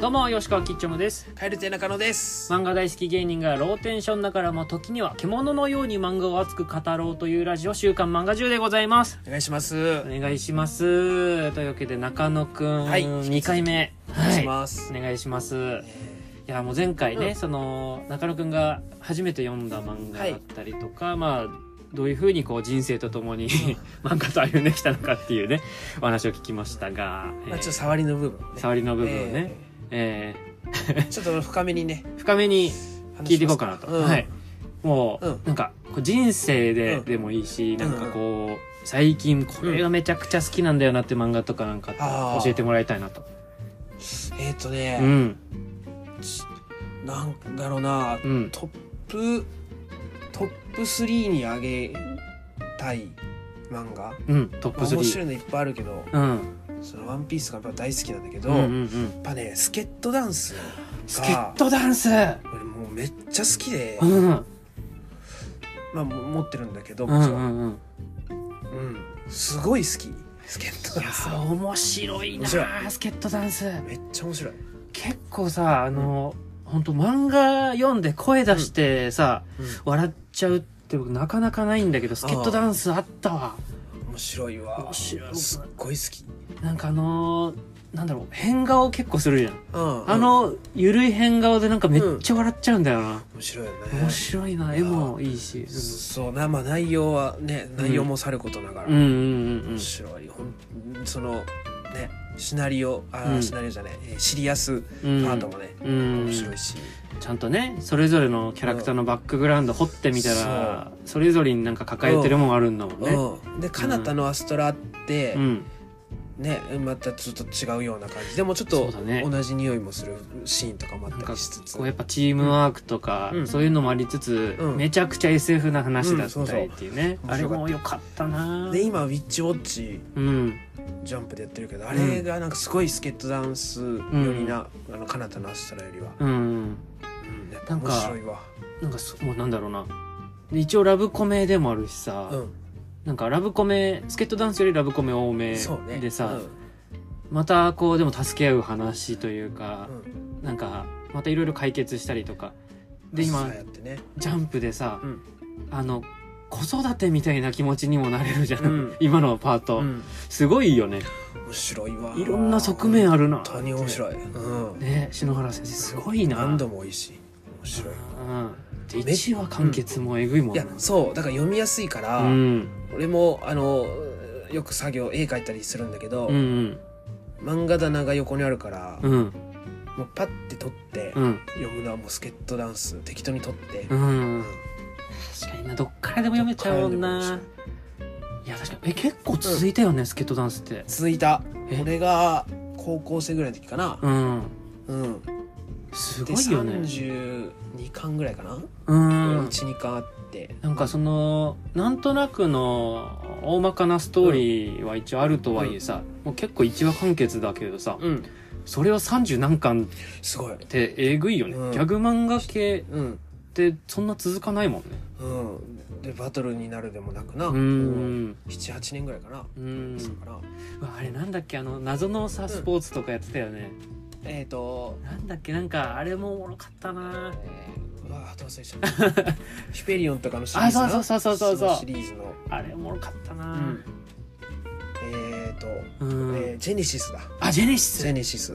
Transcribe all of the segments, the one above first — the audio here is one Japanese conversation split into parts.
どうも吉川きっちょむです。 カエル亭中野です。 漫画大好き芸人がローテンションながらも時には獣のように漫画を熱く語ろうというラジオ、週刊漫画10でございます。 お願いします。 お願いします。というわけで中野くん、 はい、 2回目お願いします。 お願いします。いやもう前回ね、その中野くんが初めて読んだ漫画だったりとか、まあどういう風にこう人生とともに漫画と歩んできたのかっていうねお話を聞きましたが、 ちょっと触りの部分ね、 触りの部分をね、 ちょっと深めに聞いていこうかなと、はい、もう、なんかこう人生で、でもいいし、なんかこう最近これがめちゃくちゃ好きなんだよなって漫画とかなんか教えてもらいたいなと。 なんだろうな、トップ3に上げたい漫画、 トップ3、 面白いのいっぱいあるけど、そのワンピースがやっぱ大好きなんだけど、やっぱねスケットダンスが、俺もうめっちゃ好きで、まあ持ってるんだけど、すごい好きスケットダンス。 いや面白いなスケットダンス。 めっちゃ面白い。 結構さ本当漫画読んで声出してさ、笑っちゃうって僕なかなかないんだけど、スケットダンスあったわ。 面白いわ。すっごい好き。 なんかなんだろう、変顔結構するじゃん。ゆるい変顔でなんかめっちゃ笑っちゃうんだよな。 面白いよね。 面白いな。絵もいいし。 そうな、まあ内容はね、内容もさることながら面白い。そのね、シナリオじゃない、シリアスパートもね、面白いし、 ちゃんとねそれぞれのキャラクターのバックグラウンド掘ってみたら、それぞれになんか抱えてるもんあるんだもんね。 でカナタのアストラってね、またちょっと違うような感じでもちょっと同じ匂いもするシーンとかもあったりしつつ、 やっぱチームワークとかそういうのもありつつ、めちゃくちゃ SF な話だったりっていうね、あれも良かったな。 で今ウィッチウォッチジャンプでやってるけど、あれがなんかすごいスケットダンスよりな、カナタのアストラよりはやっぱ面白いわ。 なんかもうなんだろうな、一応ラブコメでもあるしさ、なんかラブコメ、スケットダンスよりラブコメ多めでさ、またこうでも助け合う話というか、なんかまたいろいろ解決したりとかで、今ジャンプでさ、子育てみたいな気持ちにもなれるじゃん、今のパート、すごいよね。面白いわ。 いろんな側面あるな。 本当に面白い。 ね、篠原先生すごいな。 何度もいいし面白い。 1話完結もえぐいもん。 いやそうだから読みやすいから、俺もよく作業絵描いたりするんだけど、漫画棚が横にあるから、もうパッて撮って読むのはもうスケットダンス適当に撮って、 確かにな、どっからでも読めちゃうもんな。いや確かに結構続いたよね、スケットダンスって。 続いた。俺が高校生ぐらいの時かな。 すごいよね。 32巻ぐらいかな。12巻あって、 なんかなんとなくの大まかなストーリーは一応あるとはいえさ、もう結構1話完結だけどさ、それを30何巻すごいってえぐいよね。ギャグ漫画系ってそんな続かないもんね。 でバトルになるでもなくな、7,8年ぐらいかな。 あれなんだっけ、謎のさスポーツとかやってたよね。なんだっけ、なんかあれもおもろかったな。 あと忘れちゃったヒペリオンとかのシリーズな。 そうシリーズのあれおもろかったな。 ジェネシスだ。 ジェネシス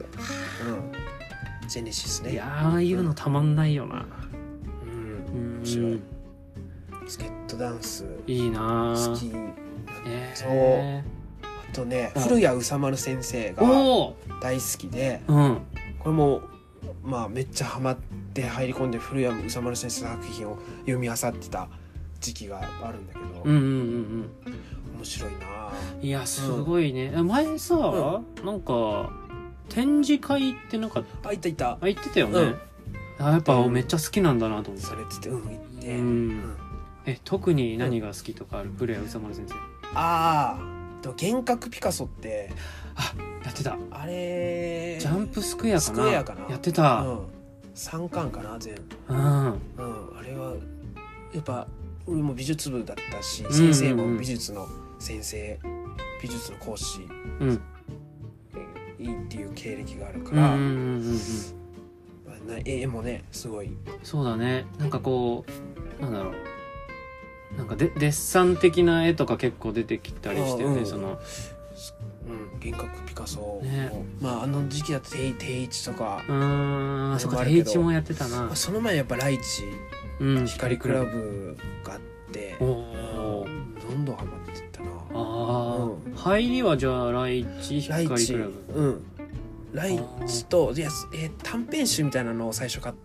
ね。いやああいうのたまんないよな。 面白い。スケットダンスいいな。 好き。そうあとね、古谷宇佐丸先生が大好きで、これもまあめっちゃハマって入り込んで古谷宇佐丸先生の作品を読み漁ってた時期があるんだけど、面白いな。 いやすごいね。前さ、なんか展示会ってなかった？行ってたよね。やっぱめっちゃ好きなんだなと思って。 それって行って、 特に何が好きとかある？古谷宇佐丸先生。 幻覚ピカソってやってた。 あれジャンプスクエアかな。やってた。 3巻かな全部。あれはやっぱ俺も美術部だったし、先生も美術の先生、美術の講師いいっていう経歴があるから、絵もねすごい。 そうだね。なんかこうなんだろう、なんかデッサン的な絵とか結構出てきたりしてね、その幻覚ピカソ、ね、まああの時期だと定一とか、 そっか定一もやってたな。 まあ、その前やっぱライチ、光クラブがあって、どんどんハマっていったな。 入りはじゃあライチ光クラブ、 ライチと短編集みたいなのを最初買って、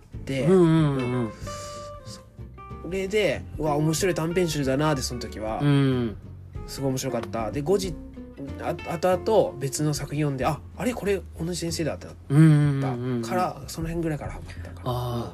それで面白い短編集だなでその時は、すごい面白かった。で後日後々別の作品読んであれこれ同じ先生だってなったから、その辺ぐらいからハマったから。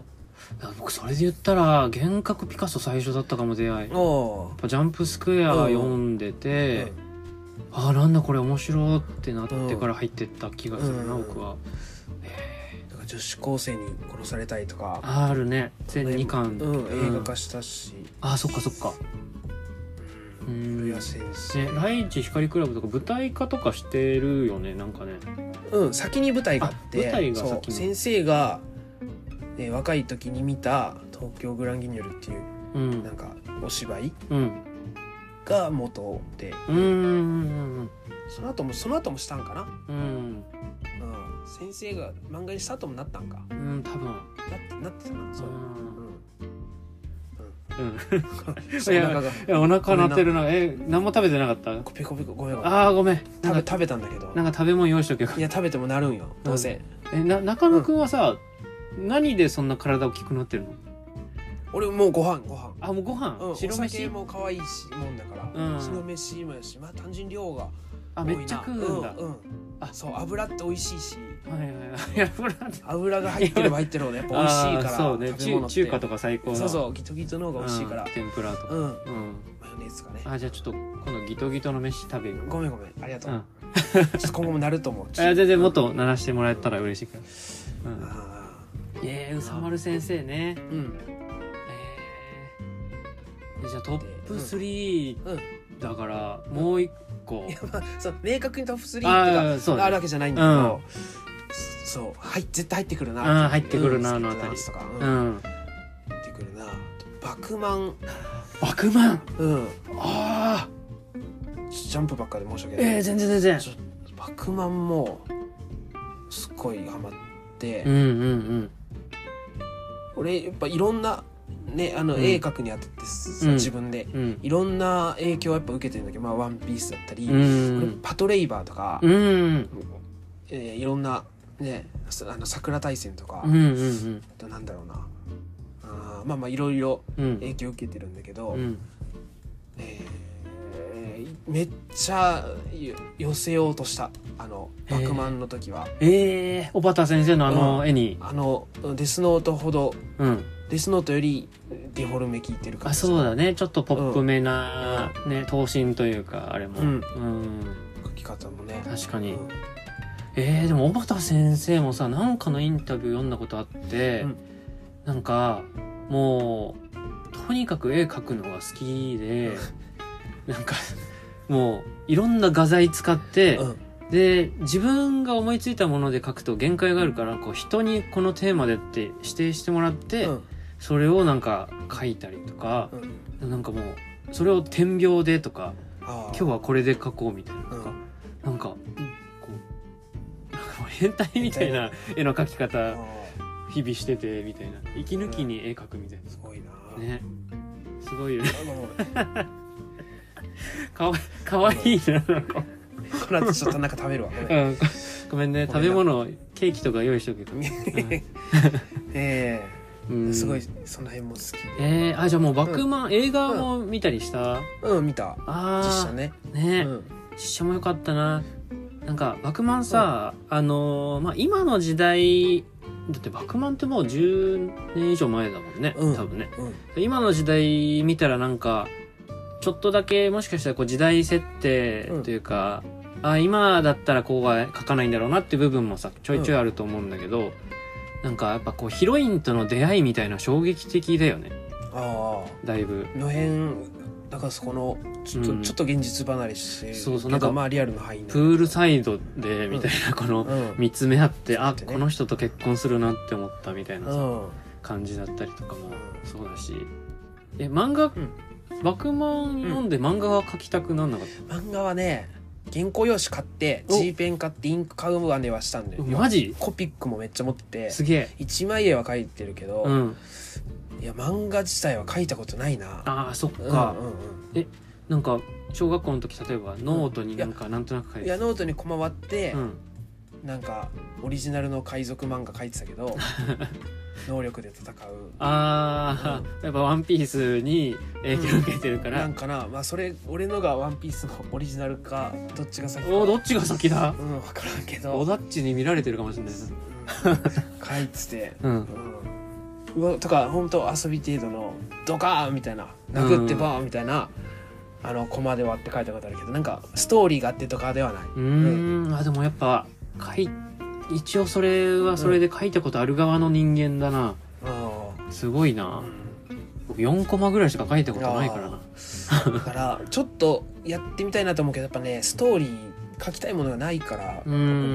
僕それで言ったら幻覚ピカソ最初だったかも出会い。ジャンプスクエア読んでて、なんだこれ面白ってなってから入ってった気がするな、僕は。 だから女子高生に殺されたいとかあるね、全2巻、 映画化したし。 そっかそっか。 古谷先生、 ライチ光クラブとか舞台化とかしてるよね、なんかね。 先に舞台があって、 舞台が先に先生が、若い時に見た東京グランギニョルっていう、なんかお芝居、が元で、その後もしたんかな。先生が漫画にした後もなったんか。多分なってたな。そう。 お腹鳴ってるな。何も食べてなかった？ ペコペコごめん。 ごめん。 食べたんだけど。 なんか食べ物用意しとけよ。 いや食べてもなるんよ。どうせ。 中野くんはさ、何でそんな体大きくなってるの？ 俺もうご飯。 もうご飯。 白飯も可愛いしもんだから。白飯もやし、単純に量が多いな。 めっちゃ食うんだ。 そう油って美味しいし。 油が入ってれば入ってるほどやっぱ美味しいから。 そうね。中華とか最高だ。 そうギトギトの方が美味しいから。 天ぷらとか。マヨネーズとかね。 じゃあちょっと今度ギトギトの飯食べる。 ごめんありがとう。ちょっと今後もなると思う。 全然もっと鳴らしてもらえたら嬉しいから。うさまる先生ね。じゃあトップ3だからもう一個。 明確にトップ3ってがあるわけじゃないんだけど、絶対入ってくるな。 入ってくるなのあたり。 入ってくるな。バクマン。ジャンプばっかで申し訳ない。 全然。 バクマンもすっごいハマって。俺やっぱいろんなね、絵描くにあたって自分でいろんな影響をやっぱ受けてるんだけど、ワンピースだったり、パトレイバーとか、いろんなね、桜大戦とか、なんだろうな、いろいろ影響を受けてるんだけど、めっちゃ寄せようとしたバクマンの時は。 小畑先生の絵にデスノートほど、デスノートよりデフォルメ効いてる感じ。 そうだね、ちょっとポップめな頭身というかあれも、 描き方もね確かに。でも小畑先生もさ、なんかのインタビュー読んだことあって、なんかもうとにかく絵描くのが好きで、なんかもういろんな画材使って、で自分が思いついたもので描くと限界があるから、こう人にこのテーマでって指定してもらって、それをなんか描いたりとか、なんかもうそれを点描でとか、今日はこれで描こうみたいな、なんかこうなんかもう変態みたいな絵の描き方日々しててみたいな、息抜きに絵描くみたいな。 すごいな。 ね、すごいよね。かわいいな。 この後ちょっとなんか食べるわ。 ごめんね、食べ物ケーキとか用意しとけば。 すごいその辺も好き。 じゃあもうバクマン映画も見たりした？ 見た。実写ね。 実写も良かったな。なんかバクマンさ、今の時代だってバクマンってもう10年以上前だもんね、多分ね。今の時代見たらなんかちょっとだけもしかしたらこう時代設定というか、今だったらこうは描かないんだろうなっていう部分もさちょいちょいあると思うんだけど、なんかやっぱこうヒロインとの出会いみたいな衝撃的だよね。だいぶの辺だからそこのちょっと現実離れして、 そうなんかまあリアルの範囲プールサイドでみたいな、この見つめ合って、あ、この人と結婚するなって思ったみたいな感じだったりとかもそうだし、漫画、バクマン読んで漫画は描きたくなんなかった？ 漫画はね、原稿用紙買って G ペン買ってインク買うまではしたんだよ。 マジ？ コピックもめっちゃ持ってて、 すげえ一枚絵は描いてるけど、いや漫画自体は描いたことないな。 あーそっか、なんか小学校の時例えばノートになんかなんとなく書いて、 いやノートにコマ割って、なんかオリジナルの海賊漫画描いてたけど能力で戦う。 やっぱワンピースに影響を受けてるから、 なんかな、まあそれ俺のがワンピースのオリジナルかどっちが先か。 どっちが先だ？ 分からんけどオダッチに見られてるかもしれないな。 書いてて、とか本当遊び程度のドカーンみたいな、殴ってバーンみたいな、コマで割って書いたことあるけど、なんかストーリーがあってとかではない。 でもやっぱ一応それはそれで書いたことある側の人間だな。すごいな。僕4コマぐらいしか書いたことないからな。 だからちょっとやってみたいなと思うけど、やっぱねストーリー書きたいものがないから。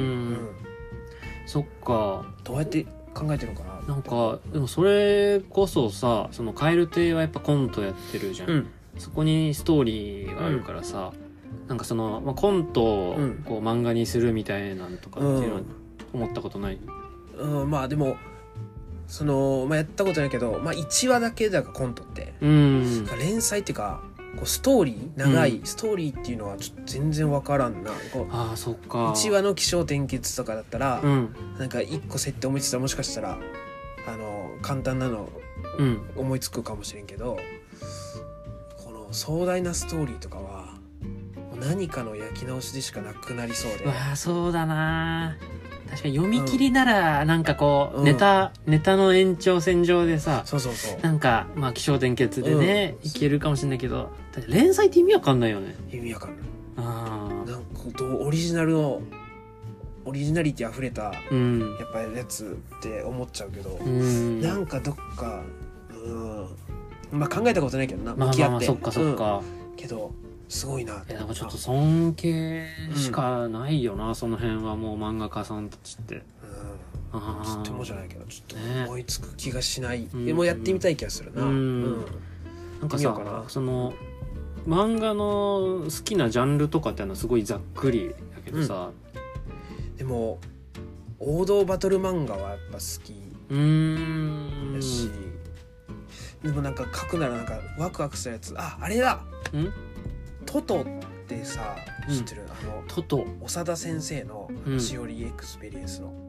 そっか。どうやって考えてるのかな。 なんかでもそれこそさ、その蛙亭はやっぱコントやってるじゃん。そこにストーリーがあるからさ、なんかその、コントをこう漫画にするみたいなんとかっていうのは思ったことない？ まあでもその、やったことないけど、1話だけだからコントって、連載っていうかこうストーリー長い、ストーリーっていうのはちょっと全然わからんな。 そっか。 1話の起承転結とかだったら、なんか1個設定思いついたらもしかしたら簡単なの思いつくかもしれんけど、この壮大なストーリーとかは何かの焼き直しでしかなくなりそうで。 そうだな。確かに読み切りならなんかこう、ネタの延長線上でさ、なんか起承転結でね、いけるかもしれないけど、連載って意味わかんないよね。 意味わかんない。なんかオリジナリティ溢れた、やっぱりやつって思っちゃうけど、なんかどっか考えたことないけどな、向き合って。 そっか、けどすごいな。 なんかちょっと尊敬しかないよな、その辺はもう漫画家さんたちって。 とてもじゃないけどちょっと思いつく気がしない。でもやってみたい気がするな。 なんかさ、その漫画の好きなジャンルとかってのはすごいざっくりだけどさ、 でも王道バトル漫画はやっぱ好きだし、でもなんか書くならなんかワクワクしたやつ、あれだ、トトってさ知ってる？ トト、 長田先生のしおりエクスペリエンスの、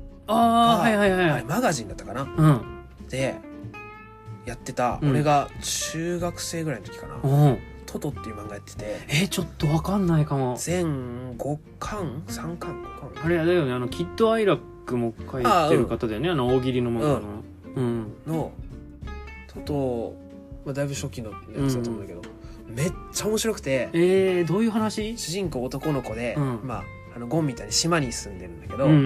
マガジンだったかな、でやってた、俺が中学生ぐらいの時かな、トトっていう漫画やってて、 ちょっとわかんないかも。 全5巻3巻5巻、 あれだよね、キッドアイラックも書いてる方だよね、大喜利の漫画の、のトト、だいぶ初期のやつだと思うんだけど、めっちゃ面白くて、 どういう話？ 主人公男の子で、ゴンみたいに島に住んでるんだけど、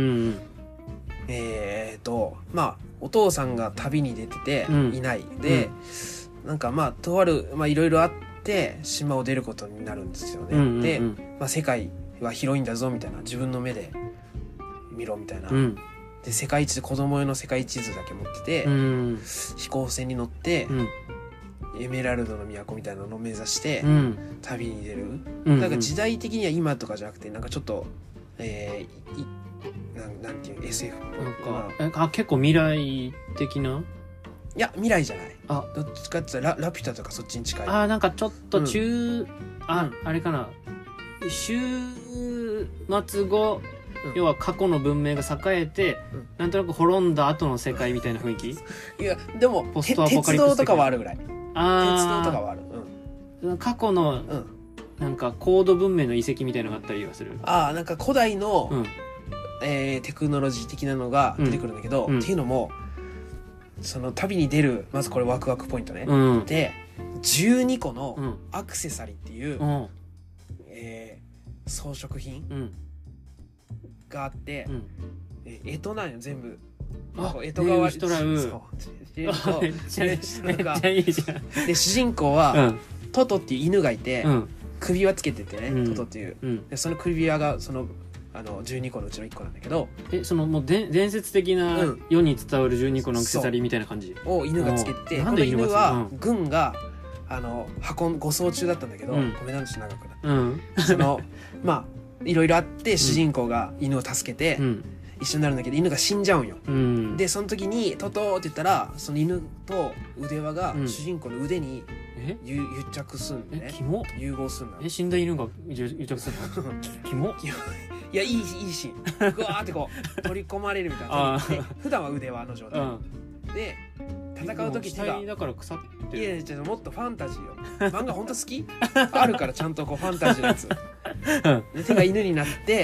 お父さんが旅に出てていないで、なんかとあるいろいろあって島を出ることになるんですよね。で、世界は広いんだぞみたいな、自分の目で見ろみたいな、で世界地、子供用の世界地図だけ持ってて、飛行船に乗って、エメラルドの都みたいなのを目指して旅に出る、なんか時代的には今とかじゃなくて、なんかちょっとなんていう SF っぽい、 なんか結構未来的な。 いや未来じゃない、どっちかって言ったらラピュタとかそっちに近い。 なんかちょっとあれかな、終末後、要は過去の文明が栄えて、なんとなく滅んだ後の世界みたいな雰囲気。 いやでもポストアポカリプス鉄道とかはあるぐらい。鉄道とかはある。 過去の、なんか高度文明の遺跡みたいなのがあったりはする。 なんか古代の、テクノロジー的なのが出てくるんだけど、っていうのもその旅に出る、まずこれワクワクポイントね、で12個のアクセサリーっていう、装飾品があって、干支なんよ全部。干支が割り、めっちゃいいじゃん。で主人公は、 トトっていう犬がいて、首輪つけててね、トトっていう、でその首輪がその12個のうちの1個なんだけど、 そのもう伝説的な世に伝わる12個のアクセサリーみたいな感じを犬がつけて、この犬は軍が護送中だったんだけど、ごめんなさい長くなった、そのまあいろいろあって主人公が犬を助けて、一緒になるんだけど犬が死んじゃうんよ、でその時にトトって言ったらその犬と腕輪が主人公の腕に癒着すんでね、融合すんだ。 死んだ犬が癒着するのキモいやいいシーン、ぐわーってこう取り込まれるみたいな普段は腕輪の状態、で戦う時手がだから腐ってる。 いやちょっともっとファンタジーよ漫画ほんと好きあるからちゃんとこうファンタジーのやつで手が犬になって、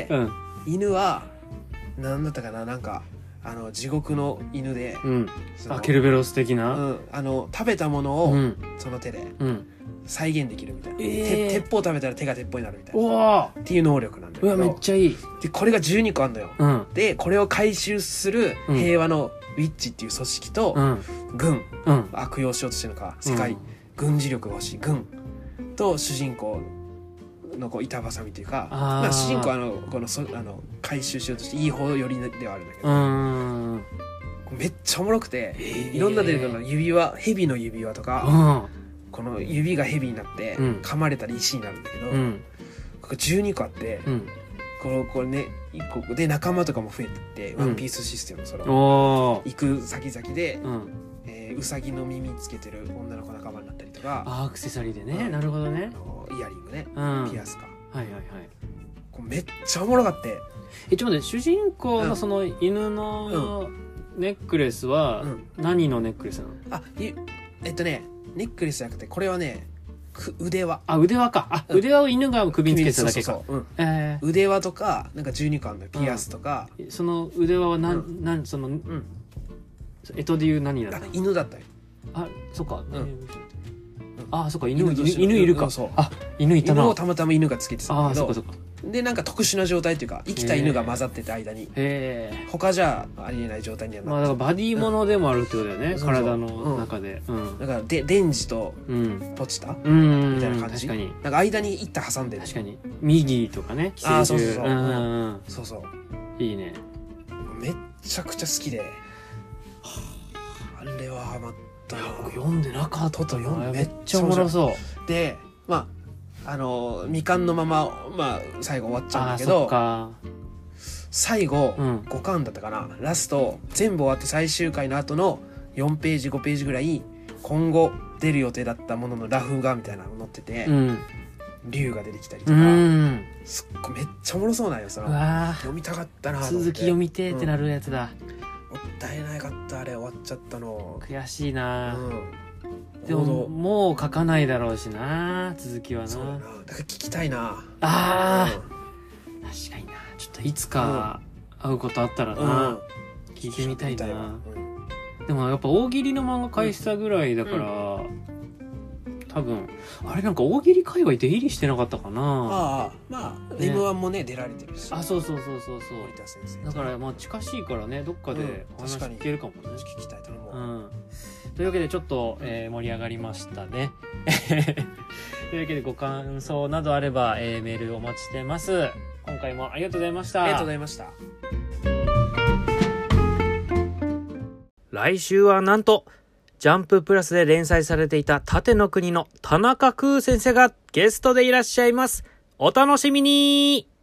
犬は何だったかな、なんか地獄の犬で、 ケルベロス的な、 食べたものをその手で再現できるみたいな、鉄砲食べたら手が鉄砲になるみたいなっていう能力なんだけど、 めっちゃいい。 でこれが12個あんのよ、でこれを回収する平和のウィッチっていう組織と、軍、悪用しようとしてるのか世界、軍事力が欲しい軍と主人公のこう板挟みというか、まあ、主人公は回収しようとしていい方寄りではあるんだけど、めっちゃおもろくて、いろんな出てくるの、指輪、蛇の指輪とか、この指が蛇になって噛まれたら石になるんだけど、ここ12個あって、これね1個で仲間とかも増えてって、ワンピースシステム、その行く先々で、ウサギの耳つけてる女の子仲間になったりとか、 アクセサリーでね、なるほどね、 イヤリングね、ピアスか、これめっちゃおもろかって。 ちょっと待って、主人公のその犬のネックレスは何のネックレスなの？ ネックレスじゃなくて、これはね腕輪。 腕輪か。腕輪を犬が首につけてただけか。 腕輪とかなんか12個あるのよ、ピアスとか。 その腕輪はその干支でいう何だった？ 犬だったよ。 そっか。そっか、犬いるか。犬いたな。 犬をたまたま犬がつけてたんだけど、 そっか。 でなんか特殊な状態っていうか、生きた犬が混ざってて間に、他じゃありえない状態にはなって、 だからバディものでもあるってことだよね、体の中で。 だからデンジとポチタみたいな感じ。なんか間に一体挟んでる。 確かに右とかね、寄生獣。 そういいね。 めっちゃくちゃ好きで、あれはハマった。 読んでなかった。 めっちゃおもろそうで、未完のまま、最後終わっちゃうんだけど、最後、5巻だったかな、ラスト全部終わって最終回の後の4ページ5ページぐらい、今後出る予定だったもののラフ画みたいなの載ってて、竜が出てきたりとか、すっごいめっちゃおもろそうなんよ。その読みたかったなと思って、 続き読みてってなるやつだ。 もったいなかった、あれ終わっちゃったの。 悔しいな。でももう書かないだろうしな、続きはな。 そうだな、だから聞きたいな。 確かにな。ちょっといつか会うことあったらな、聞いてみたいな。でもやっぱ大喜利の漫画返したぐらいだから、多分あれなんか大喜利界隈出入りしてなかったかな。 M1 もね出られてるし。 そう森田先生だから近しいからね、どっかで話聞けるかもね。 聞きたいと思う。 というわけでちょっと、盛り上がりましたね。というわけでご感想などあれば、メールお待ちしてます。今回もありがとうございました。 ありがとうございました。 来週はなんとジャンププラスで連載されていた盾の国の田中空先生がゲストでいらっしゃいます。お楽しみに。